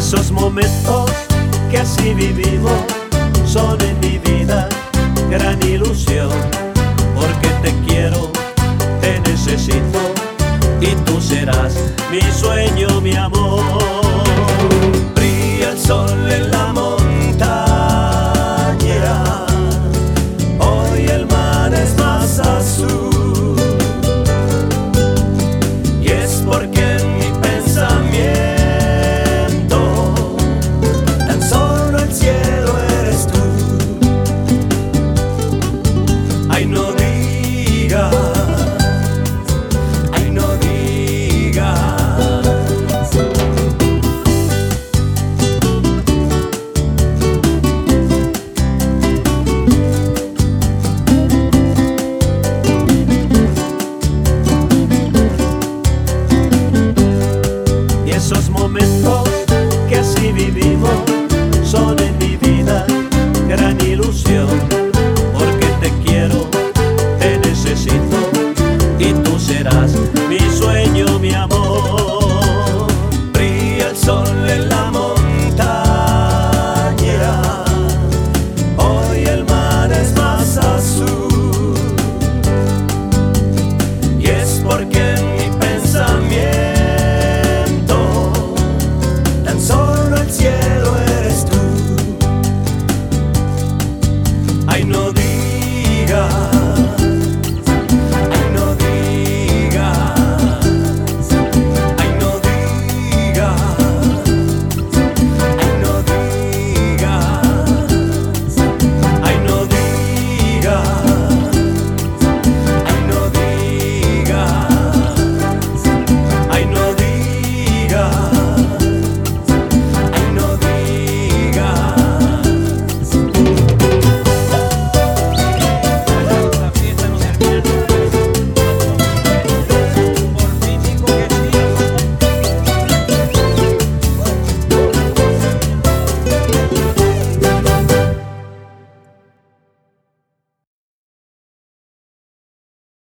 Esos momentos que así vivimos son en mi vida gran ilusión, porque te quiero, te necesito y tú serás mi sueño, mi amor. Brilla el sol en la montaña, hoy el mar es más azul, y es porque en mi pensamiento tan solo el cielo eres tú. Ay, no digas